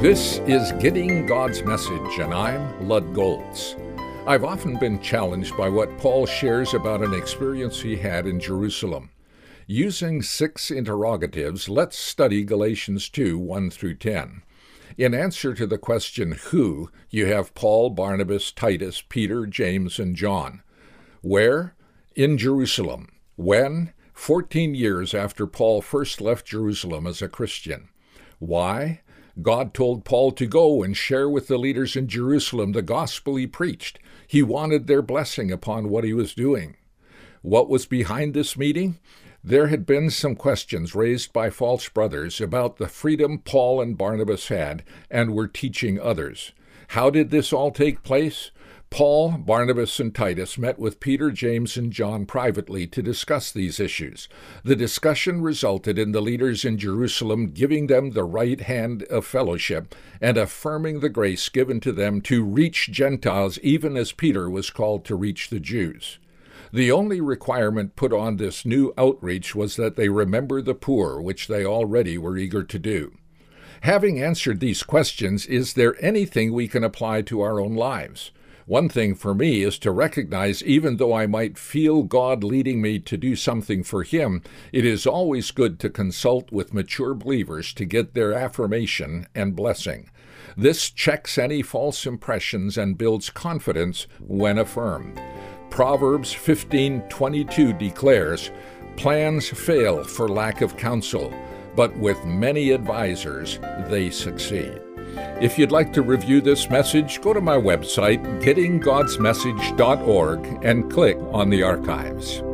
This is Getting God's Message, and I'm Lud Goltz. I've often been challenged by what Paul shares about an experience he had in Jerusalem. Using 6 interrogatives, let's study Galatians 2, 1 through 10. In answer to the question, who, you have Paul, Barnabas, Titus, Peter, James, and John. Where? In Jerusalem. When? 14 years after Paul first left Jerusalem as a Christian. Why? God told Paul to go and share with the leaders in Jerusalem the gospel he preached. He wanted their blessing upon what he was doing. What was behind this meeting? There had been some questions raised by false brothers about the freedom Paul and Barnabas had and were teaching others. How did this all take place? Paul, Barnabas, and Titus met with Peter, James, and John privately to discuss these issues. The discussion resulted in the leaders in Jerusalem giving them the right hand of fellowship and affirming the grace given to them to reach Gentiles, even as Peter was called to reach the Jews. The only requirement put on this new outreach was that they remember the poor, which they already were eager to do. Having answered these questions, is there anything we can apply to our own lives? One thing for me is to recognize, even though I might feel God leading me to do something for Him, it is always good to consult with mature believers to get their affirmation and blessing. This checks any false impressions and builds confidence when affirmed. Proverbs 15:22 declares, "Plans fail for lack of counsel, but with many advisors they succeed." If you'd like to review this message, go to my website, gettinggodsmessage.org, and click on the archives.